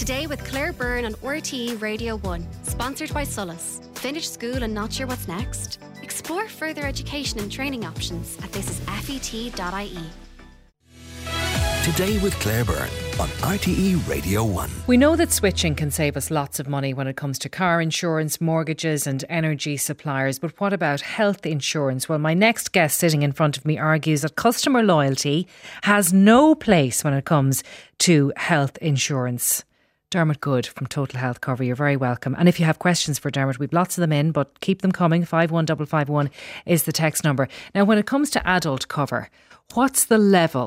Today with Claire Byrne on RTE Radio 1, sponsored by Solus. Finish school and not sure what's next? Explore further education and training options at thisisfet.ie. Today with Claire Byrne on RTE Radio 1. We know that switching can save us lots of money when it comes to car insurance, mortgages and energy suppliers. But what about health insurance? Well, my next guest sitting in front of me argues that customer loyalty has no place when it comes to health insurance. Dermot Good from Total Health Cover, you're very welcome. And if you have questions for Dermot, we've lots of them in, but keep them coming. 51551 is the text number. Now, when it comes to adult cover, what's the level,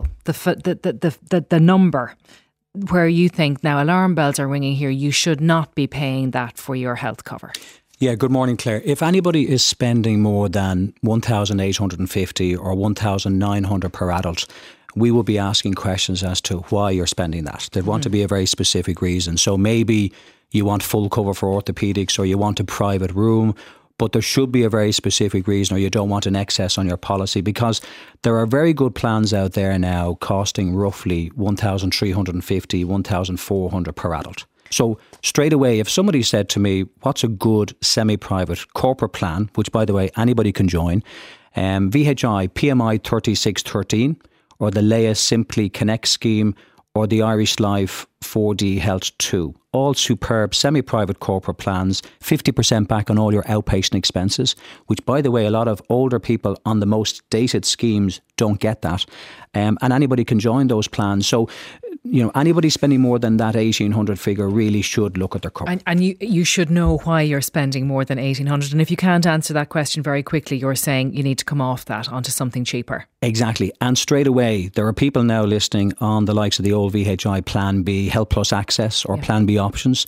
the number where you think, now alarm bells are ringing here, you should not be paying that for your health cover? Yeah, good morning, Claire. If anybody is spending more than 1,850 or 1,900 per adult, we will be asking questions as to why you're spending that. There'd want to be a very specific reason. So maybe you want full cover for orthopaedics or you want a private room, but there should be a very specific reason, or you don't want an excess on your policy, because there are very good plans out there now costing roughly 1,350, 1,400 per adult. So straight away, if somebody said to me, what's a good semi-private corporate plan, which by the way, anybody can join, VHI PMI 3613, or the Leia Simply Connect scheme, or the Irish Life 4D Health 2. All superb semi-private corporate plans, 50% back on all your outpatient expenses, which by the way, a lot of older people on the most dated schemes don't get that. And anybody can join those plans. So, you know, anybody spending more than that 1,800 figure really should look at their cover. And you should know why you're spending more than 1,800. And if you can't answer that question very quickly, you're saying you need to come off that onto something cheaper. Exactly. And straight away, there are people now listening on the likes of the old VHI Plan B Health Plus Access or Plan B options,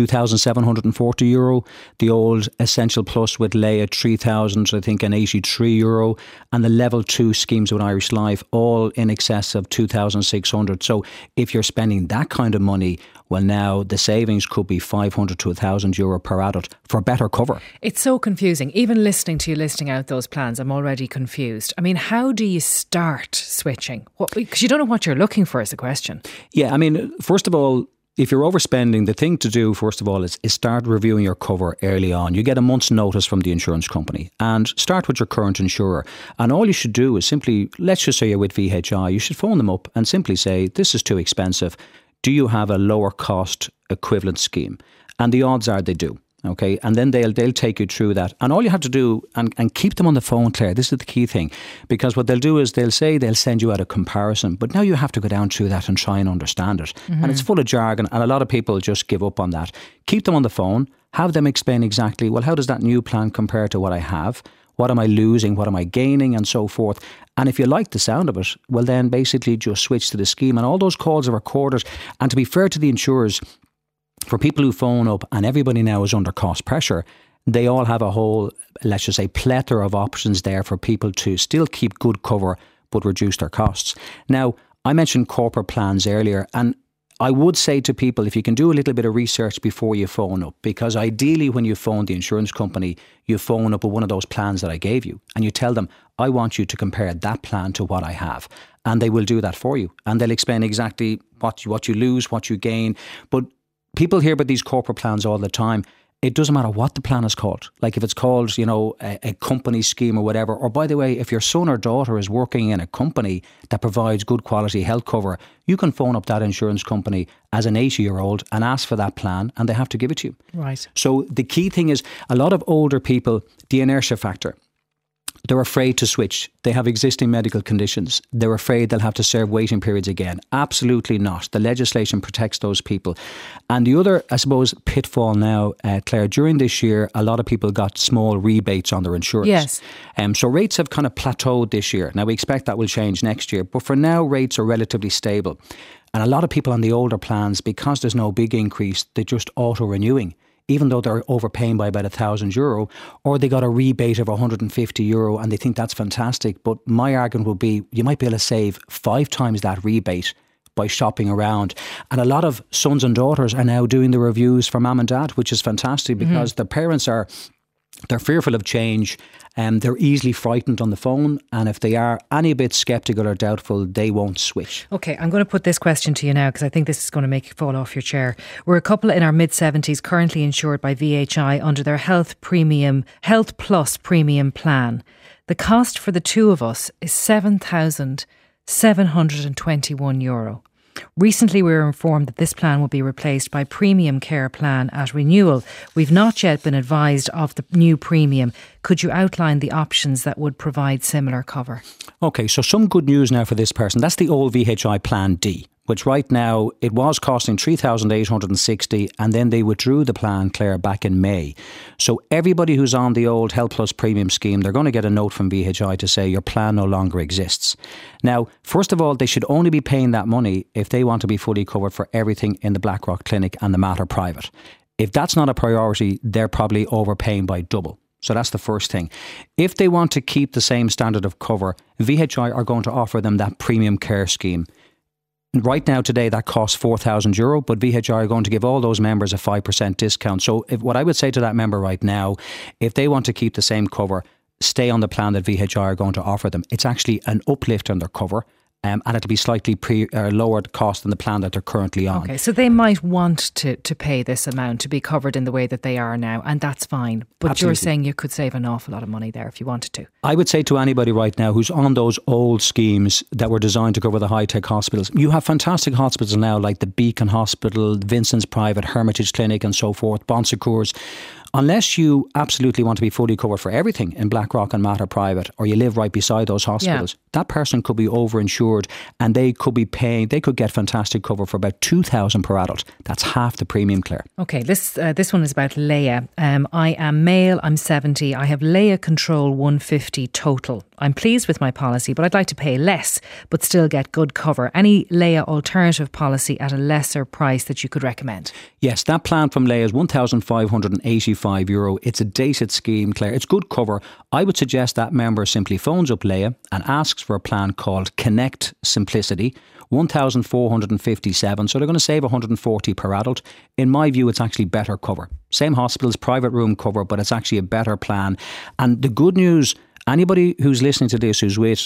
€2,740. The old Essential Plus with Leia, 3,000, I think, and €83. And the Level 2 schemes with Irish Life, all in excess of 2,600. So if you're spending that kind of money, well, now the savings could be €500 to €1,000 per adult for better cover. It's so confusing. Even listening to you listing out those plans, I'm already confused. I mean, how do you start switching? Because you don't know what you're looking for is the question. Yeah, I mean, first of all, if you're overspending, the thing to do, first of all, is start reviewing your cover early on. You get a month's notice from the insurance company and start with your current insurer. And all you should do is simply, let's just say you're with VHI, you should phone them up and simply say, this is too expensive. Do you have a lower cost equivalent scheme? And the odds are they do. Okay, and then they'll take you through that. And all you have to do, and keep them on the phone, Claire, this is the key thing, because what they'll do is they'll say they'll send you out a comparison, but now you have to go down through that and try and understand it. And it's full of jargon, and a lot of people just give up on that. Keep them on the phone, have them explain exactly, well, how does that new plan compare to what I have? What am I losing? What am I gaining? And so forth. And if you like the sound of it, well, then basically just switch to the scheme. And all those calls are recorded. And to be fair to the insurers, for people who phone up, and everybody now is under cost pressure, they all have a whole, let's just say, plethora of options there for people to still keep good cover but reduce their costs. Now, I mentioned corporate plans earlier, and I would say to people, if you can do a little bit of research before you phone up, because ideally when you phone the insurance company, you phone up with one of those plans that I gave you and you tell them, I want you to compare that plan to what I have. And they will do that for you. And they'll explain exactly what you lose, what you gain. But people hear about these corporate plans all the time. It doesn't matter what the plan is called. Like if it's called, you know, a company scheme or whatever. Or by the way, if your son or daughter is working in a company that provides good quality health cover, you can phone up that insurance company as an 80-year-old and ask for that plan and they have to give it to you. Right. So the key thing is a lot of older people, the inertia factor. They're afraid to switch. They have existing medical conditions. They're afraid they'll have to serve waiting periods again. Absolutely not. The legislation protects those people. And the other, I suppose, pitfall now, Claire, during this year, a lot of people got small rebates on their insurance. Yes. So rates have kind of plateaued this year. Now, we expect that will change next year. But for now, rates are relatively stable. And a lot of people on the older plans, because there's no big increase, they're just auto-renewing, even though they're overpaying by about €1,000, or they got a rebate of €150 and they think that's fantastic. But my argument would be you might be able to save 5 times that rebate by shopping around. And a lot of sons and daughters are now doing the reviews for mum and dad, which is fantastic because the parents are They're fearful of change, and they're easily frightened on the phone. And if they are any bit sceptical or doubtful, they won't switch. OK, I'm going to put this question to you now because I think this is going to make you fall off your chair. We're a couple in our mid-70s currently insured by VHI under their Health Plus premium plan. The cost for the two of us is €7,721. Recently, we were informed that this plan will be replaced by Premium Care Plan at renewal. We've not yet been advised of the new premium. Could you outline the options that would provide similar cover? OK, so some good news now for this person. That's the old VHI Plan D, which right now it was costing $3,860, and then they withdrew the plan, Claire, back in May. So everybody who's on the old Health Plus premium scheme, they're going to get a note from VHI to say your plan no longer exists. Now, first of all, they should only be paying that money if they want to be fully covered for everything in the Blackrock Clinic and the Mater Private. If that's not a priority, they're probably overpaying by double. So that's the first thing. If they want to keep the same standard of cover, VHI are going to offer them that premium care scheme. Right now, today, that costs €4,000, but VHI are going to give all those members a 5% discount. So what I would say to that member right now, if they want to keep the same cover, stay on the plan that VHI are going to offer them. It's actually an uplift on their cover. And it'll be slightly lowered cost than the plan that they're currently on. Okay, so they might want to pay this amount to be covered in the way that they are now, and that's fine. But Absolutely. You're saying you could save an awful lot of money there if you wanted to. I would say to anybody right now who's on those old schemes that were designed to cover the high-tech hospitals, you have fantastic hospitals now like the Beacon Hospital, Vincent's Private, Hermitage Clinic and so forth, Bon Secours. Unless you absolutely want to be fully covered for everything in Blackrock and Mater Private, or you live right beside those hospitals, that person could be overinsured and they could be paying, they could get fantastic cover for about $2,000 per adult. That's half the premium, Claire. Okay, this one is about Leia. I am male, I'm 70, I have Leia Control 150 total. I'm pleased with my policy, but I'd like to pay less, but still get good cover. Any Leia alternative policy at a lesser price that you could recommend? Yes, that plan from Leia is €1,585. It's a dated scheme, Claire. It's good cover. I would suggest that member simply phones up Leia and asks for a plan called Connect Simplicity, 1,457. So they're going to save 140 per adult. In my view, it's actually better cover. Same hospitals, private room cover, but it's actually a better plan. And the good news, anybody who's listening to this who's with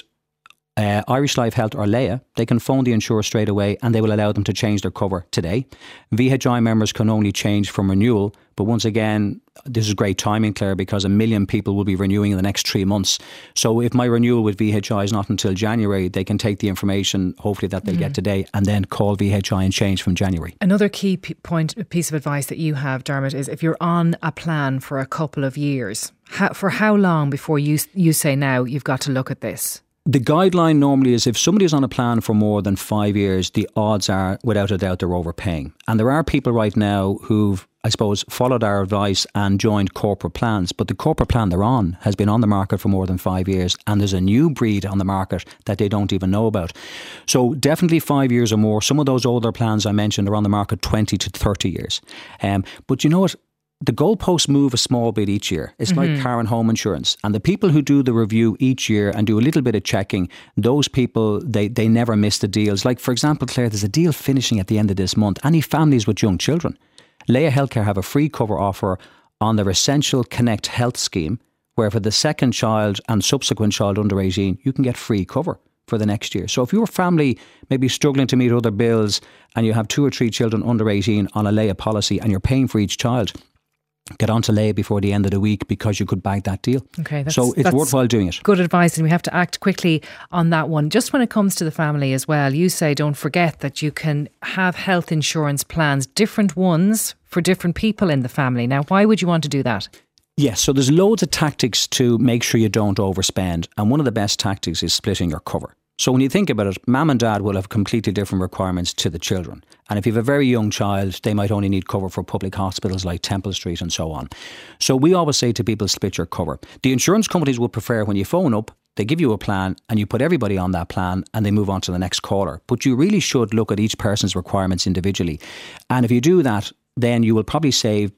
Irish Life Health or Leia, they can phone the insurer straight away and they will allow them to change their cover today. VHI members can only change from renewal, but once again, this is great timing, Claire, because 1 million people will be renewing in the next 3 months. So if my renewal with VHI is not until January, they can take the information, hopefully that they'll get today, and then call VHI and change from January. Another key piece of advice that you have, Dermot, is if you're on a plan for a couple of years, for how long before you say now you've got to look at this? The guideline normally is if somebody is on a plan for more than 5 years, the odds are, without a doubt, they're overpaying. And there are people right now who've, I suppose, followed our advice and joined corporate plans. But the corporate plan they're on has been on the market for more than 5 years. And there's a new breed on the market that they don't even know about. So definitely 5 years or more. Some of those older plans I mentioned are on the market 20 to 30 years. But you know what? The goalposts move a small bit each year. It's like car and home insurance. And the people who do the review each year and do a little bit of checking, those people, they never miss the deals. Like, for example, Claire, there's a deal finishing at the end of this month. Any families with young children, Leia Healthcare have a free cover offer on their Essential Connect Health scheme, where for the second child and subsequent child under 18, you can get free cover for the next year. So if your family may be struggling to meet other bills and you have 2 or 3 children under 18 on a Leia policy and you're paying for each child, get on to Leia before the end of the week because you could bag that deal. Okay, so it's worthwhile doing it. Good advice, and we have to act quickly on that one. Just when it comes to the family as well, you say don't forget that you can have health insurance plans, different ones for different people in the family. Now, why would you want to do that? Yes, so there's loads of tactics to make sure you don't overspend, and one of the best tactics is splitting your cover. So when you think about it, mum and dad will have completely different requirements to the children. And if you have a very young child, they might only need cover for public hospitals like Temple Street and so on. So we always say to people, split your cover. The insurance companies would prefer when you phone up, they give you a plan and you put everybody on that plan and they move on to the next caller. But you really should look at each person's requirements individually. And if you do that, then you will probably save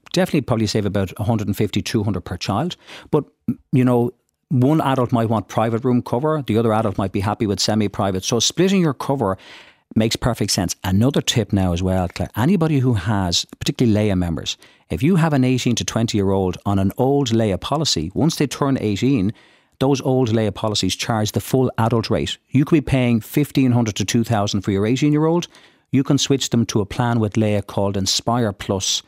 about 150, 200 per child. But, you know, one adult might want private room cover. The other adult might be happy with semi-private. So splitting your cover Makes perfect sense. Another tip now as well, Claire, anybody who has, particularly Leia members, if you have an 18 to 20-year-old on an old Leia policy, once they turn 18, those old Leia policies charge the full adult rate. You could be paying $1,500 to $2,000 for your 18-year-old. You can switch them to a plan with Leia called Inspire Plus,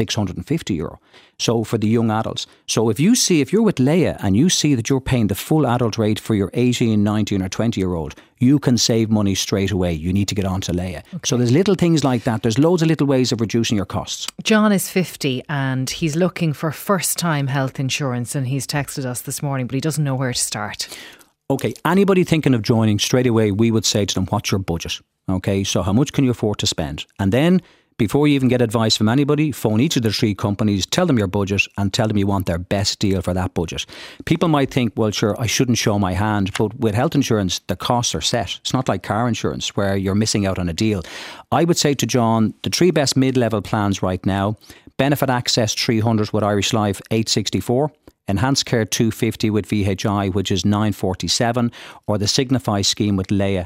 €650. So for the young adults. So if you're with Leia and you see that you're paying the full adult rate for your 18, 19 or 20-year-old, you can save money straight away. You need to get onto Leia. Okay. So there's little things like that. There's loads of little ways of reducing your costs. John is 50 and he's looking for first-time health insurance, and he's texted us this morning, but he doesn't know where to start. Okay, anybody thinking of joining, straight away we would say to them, what's your budget? Okay, so how much can you afford to spend? And then before you even get advice from anybody, phone each of the 3 companies, tell them your budget and tell them you want their best deal for that budget. People might think, well, sure, I shouldn't show my hand, but with health insurance, the costs are set. It's not like car insurance where you're missing out on a deal. I would say to John, the 3 best mid-level plans right now, Benefit Access 300 with Irish Life, 864. Enhanced Care 250 with VHI, which is 947, or the Signify scheme with Leia,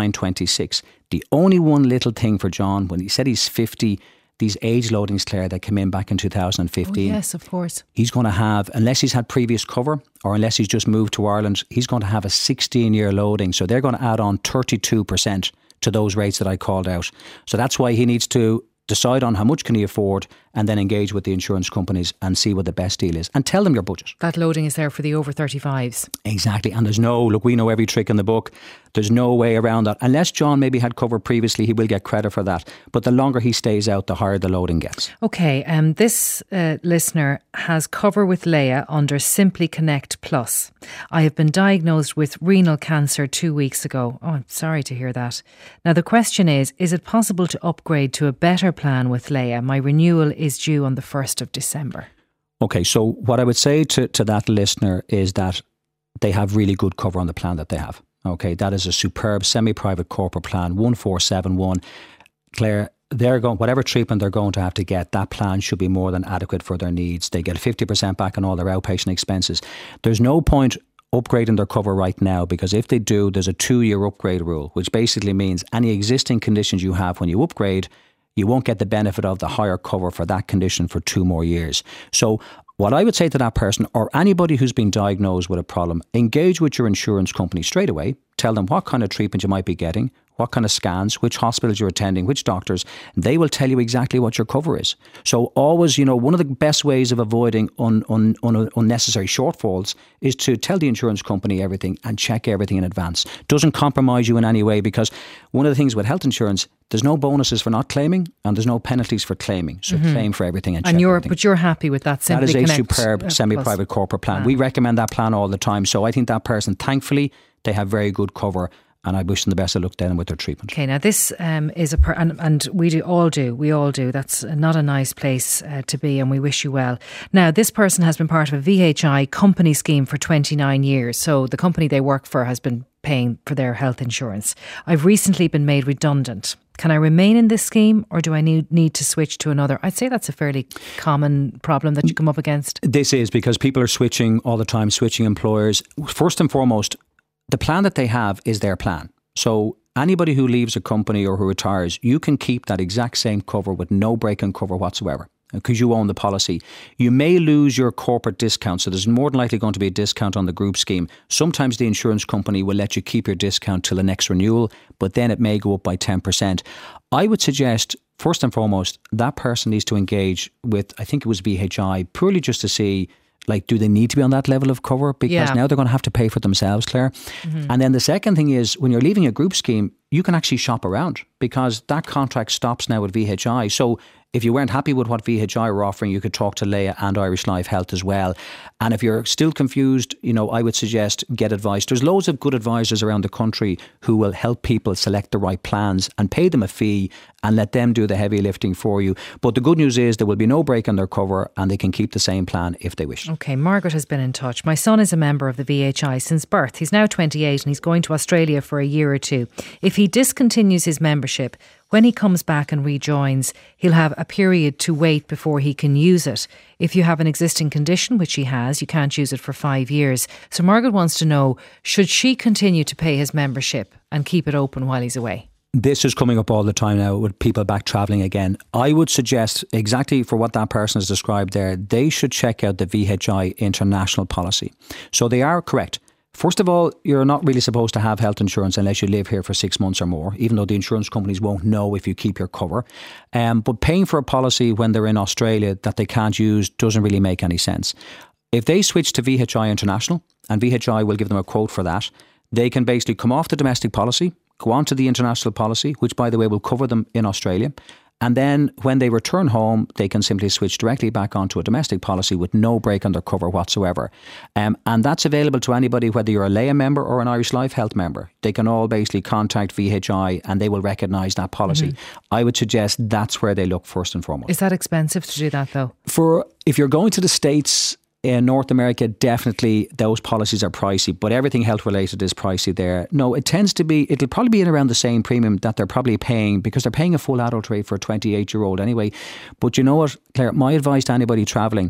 926. The only one little thing for John, when he said he's 50, these age loadings, Claire, that came in back in 2015. Oh, yes, of course. He's going to have, unless he's had previous cover or unless he's just moved to Ireland, he's going to have a 16-year loading. So they're going to add on 32% to those rates that I called out. So that's why he needs to decide on how much can he afford and then engage with the insurance companies and see what the best deal is and tell them your budget. That loading is there for the over 35s. Exactly. And we know every trick in the book. There's no way around that. Unless John maybe had cover previously, he will get credit for that. But the longer he stays out, the higher the loading gets. Okay. This listener has cover with Leia under Simply Connect Plus. I have been diagnosed with renal cancer 2 weeks ago. Oh, I'm sorry to hear that. Now, the question is it possible to upgrade to a better plan with Leia? My renewal is due on the 1st of December. Okay, so what I would say to that listener is that they have really good cover on the plan that they have. Okay, that is a superb semi-private corporate plan, 1471. Claire, they're going, whatever treatment they're going to have to get, that plan should be more than adequate for their needs. They get 50% back on all their outpatient expenses. There's no point upgrading their cover right now, because if they do, there's a 2-year upgrade rule, which basically means any existing conditions you have when you upgrade, you won't get the benefit of the higher cover for that condition for 2 more years. So what I would say to that person, or anybody who's been diagnosed with a problem, engage with your insurance company straight away. Tell them what kind of treatment you might be getting, what kind of scans, which hospitals you're attending, which doctors. They will tell you exactly what your cover is. So always, one of the best ways of avoiding unnecessary shortfalls is to tell the insurance company everything and check everything in advance. Doesn't compromise you in any way, because one of the things with health insurance, there's no bonuses for not claiming and there's no penalties for claiming. So claim for everything and check everything. But you're happy with that Simply Connect? That is a superb semi-private corporate plan. We recommend that plan all the time. So I think that person, thankfully, they have very good cover, and I wish them the best of luck then with their treatment. Okay, now this is and we all do. That's not a nice place to be, and we wish you well. Now, this person has been part of a VHI company scheme for 29 years. So the company they work for has been paying for their health insurance. I've recently been made redundant. Can I remain in this scheme, or do I need to switch to another? I'd say that's a fairly common problem that you come up against. This is because people are switching all the time, switching employers. First and foremost, the plan that they have is their plan. So anybody who leaves a company or who retires, you can keep that exact same cover with no break in cover whatsoever, because you own the policy. You may lose your corporate discount, so there's more than likely going to be a discount on the group scheme. Sometimes the insurance company will let you keep your discount till the next renewal, but then it may go up by 10%. I would suggest, first and foremost, that person needs to engage with, I think it was VHI, purely just to see, do they need to be on that level of cover? Because now they're going to have to pay for it themselves, Claire. Mm-hmm. And then the second thing is, when you're leaving a group scheme, you can actually shop around, because that contract stops now with VHI. So if you weren't happy with what VHI were offering, you could talk to Leia and Irish Life Health as well. And if you're still confused, I would suggest get advice. There's loads of good advisors around the country who will help people select the right plans and pay them a fee and let them do the heavy lifting for you. But the good news is there will be no break on their cover, and they can keep the same plan if they wish. Okay, Margaret has been in touch. My son is a member of the VHI since birth. He's now 28 and he's going to Australia for a year or two. If he discontinues his membership, when he comes back and rejoins, he'll have a period to wait before he can use it. If you have an existing condition, which he has, you can't use it for 5 years. So Margaret wants to know, should she continue to pay his membership and keep it open while he's away? this is coming up all the time now with people back travelling again. I would suggest, exactly for what that person has described there, they should check out the VHI international policy. So they are correct. First of all, you're not really supposed to have health insurance unless you live here for 6 months or more, even though the insurance companies won't know if you keep your cover. But paying for a policy when they're in Australia that they can't use doesn't really make any sense. If they switch to VHI International, and VHI will give them a quote for that, they can basically come off the domestic policy, go on to the international policy, which, by the way, will cover them in Australia. And then when they return home, they can simply switch directly back onto a domestic policy with no break on their cover whatsoever. And that's available to anybody, whether you're a Leia member or an Irish Life Health member. They can all basically contact VHI and they will recognise that policy. Mm-hmm. I would suggest that's where they look first and foremost. Is that expensive to do that, though? If you're going to the States, in North America, definitely those policies are pricey, but everything health related is pricey there. No, it'll probably be in around the same premium that they're probably paying, because they're paying a full adult rate for a 28-year-old anyway. But you know what, Claire, my advice to anybody travelling,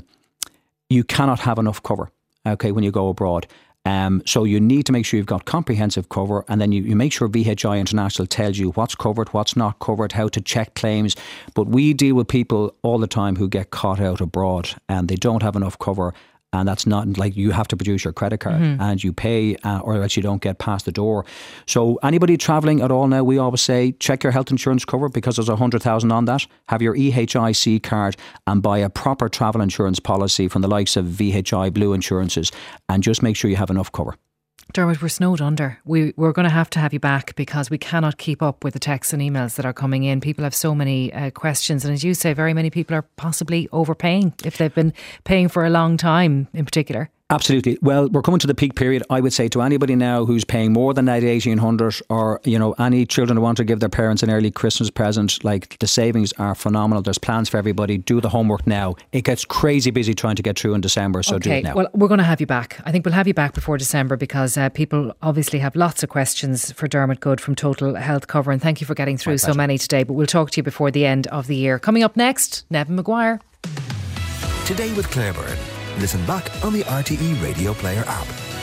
you cannot have enough cover, okay, when you go abroad. So you need to make sure you've got comprehensive cover, and then you make sure VHI International tells you what's covered, what's not covered, how to check claims. But we deal with people all the time who get caught out abroad and they don't have enough cover. And that's not like you have to produce your credit card and you pay or else you don't get past the door. So anybody travelling at all now, we always say check your health insurance cover, because there's 100,000 on that. Have your EHIC card and buy a proper travel insurance policy from the likes of VHI Blue Insurances, and just make sure you have enough cover. Dermot, we're snowed under. We're going to have you back, because we cannot keep up with the texts and emails that are coming in. People have so many questions, and as you say, very many people are possibly overpaying if they've been paying for a long time in particular. Absolutely. Well, we're coming to the peak period. I would say to anybody now who's paying more than that 1,800, or any children who want to give their parents an early Christmas present, like, the savings are phenomenal. There's plans for everybody. Do the homework now. It gets crazy busy trying to get through in December, so do it now. Well, we're going to have you back. I think we'll have you back before December, because people obviously have lots of questions for Dermot Good from Total Health Cover, and thank you for getting through so many today. But we'll talk to you before the end of the year. Coming up next, Nevin Maguire. Today with Claire Byrne. Listen back on the RTE Radio Player app.